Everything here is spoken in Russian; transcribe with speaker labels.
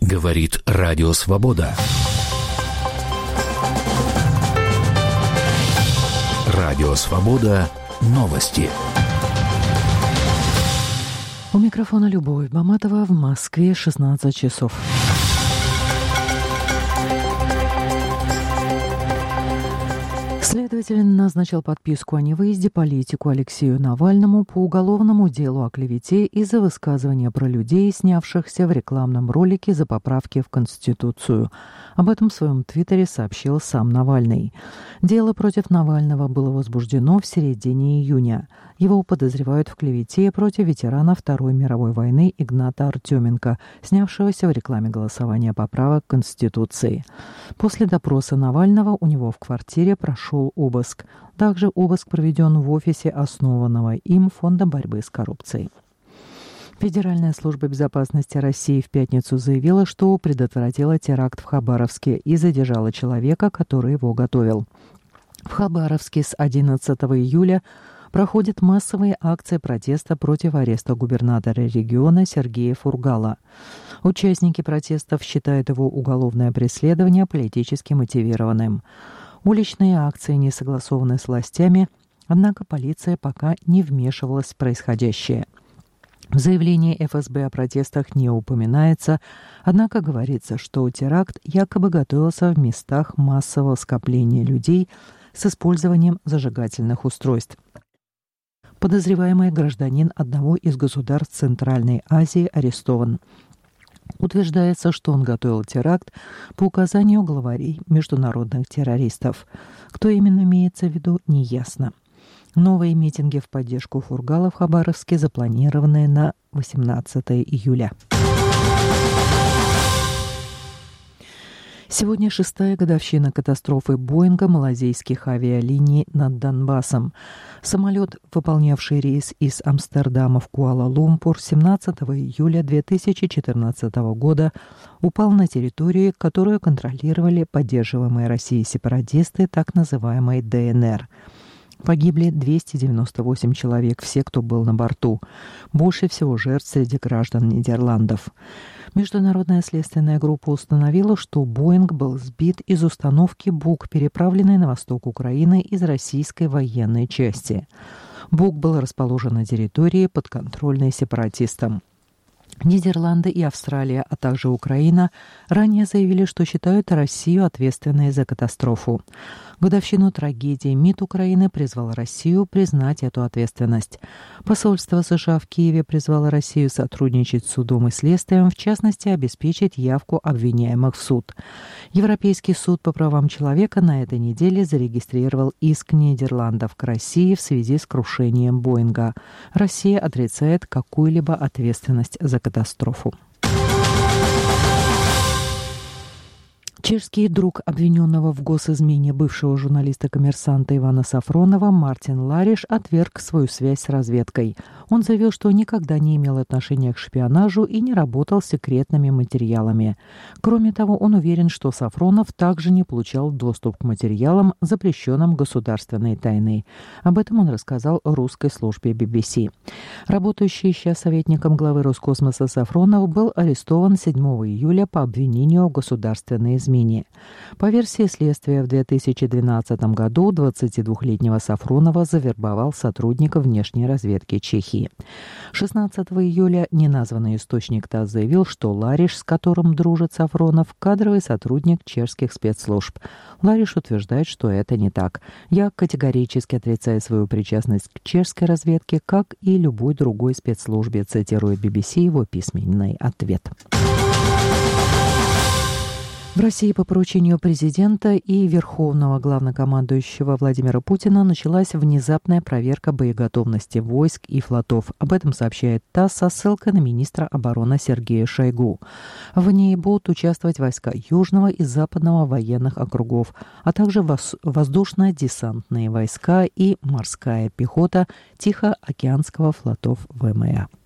Speaker 1: Говорит Радио Свобода. Радио Свобода. Новости.
Speaker 2: У микрофона Любовь Баматова. В Москве 16 часов. Следователь назначил подписку о невыезде политику Алексею Навальному по уголовному делу о клевете из-за высказывания про людей, снявшихся в рекламном ролике за поправки в Конституцию. Об этом в своем твиттере сообщил сам Навальный. Дело против Навального было возбуждено в середине июня. Его подозревают в клевете против ветерана Второй мировой войны Игната Артеменко, снявшегося в рекламе голосования поправок к Конституции. После допроса Навального у него в квартире прошел обыск. Также обыск проведен в офисе основанного им Фонда борьбы с коррупцией. Федеральная служба безопасности России в пятницу заявила, что предотвратила теракт в Хабаровске и задержала человека, который его готовил. В Хабаровске с 11 июля проходят массовые акции протеста против ареста губернатора региона Сергея Фургала. Участники протестов считают его уголовное преследование политически мотивированным. Уличные акции не согласованы с властями, однако полиция пока не вмешивалась в происходящее. В заявлении ФСБ о протестах не упоминается, однако говорится, что теракт якобы готовился в местах массового скопления людей с использованием зажигательных устройств. Подозреваемый гражданин одного из государств Центральной Азии арестован. Утверждается, что он готовил теракт по указанию главарей международных террористов. Кто именно имеется в виду, неясно. Новые митинги в поддержку Фургала в Хабаровске запланированы на 18 июля. Сегодня 6-я годовщина катастрофы Боинга малазийских авиалиний над Донбассом. Самолет, выполнявший рейс из Амстердама в Куала-Лумпур 17 июля 2014 года, упал на территории, которую контролировали поддерживаемые Россией сепаратисты, так называемой ДНР. Погибли 298 человек, все, кто был на борту. Больше всего жертв среди граждан Нидерландов. Международная следственная группа установила, что Боинг был сбит из установки БУК, переправленной на восток Украины из российской военной части. БУК был расположен на территории, подконтрольной сепаратистам. Нидерланды и Австралия, а также Украина ранее заявили, что считают Россию ответственной за катастрофу. В годовщину трагедии МИД Украины призвал Россию признать эту ответственность. Посольство США в Киеве призвало Россию сотрудничать с судом и следствием, в частности, обеспечить явку обвиняемых в суд. Европейский суд по правам человека на этой неделе зарегистрировал иск Нидерландов к России в связи с крушением Боинга. Россия отрицает какую-либо ответственность за катастрофу. Чешский друг обвиненного в госизмене бывшего журналиста-коммерсанта Ивана Сафронова Мартин Лариш отверг свою связь с разведкой. Он заявил, что никогда не имел отношения к шпионажу и не работал с секретными материалами. Кроме того, он уверен, что Сафронов также не получал доступ к материалам, запрещенным государственной тайной. Об этом он рассказал русской службе BBC. Работающий сейчас советником главы Роскосмоса Сафронов был арестован 7 июля по обвинению в государственной измене. По версии следствия, в 2012 году 22-летнего Сафронова завербовал сотрудник внешней разведки Чехии. 16 июля неназванный источник ТАСС заявил, что Лариш, с которым дружит Сафронов, кадровый сотрудник чешских спецслужб. Лариш утверждает, что это не так. «Я категорически отрицаю свою причастность к чешской разведке, как и любой другой спецслужбе», цитирует BBC его письменный ответ. В России по поручению президента и верховного главнокомандующего Владимира Путина началась внезапная проверка боеготовности войск и флотов. Об этом сообщает ТАСС со ссылкой на министра обороны Сергея Шойгу. В ней будут участвовать войска Южного и Западного военных округов, а также воздушно-десантные войска и морская пехота Тихоокеанского флотов ВМА.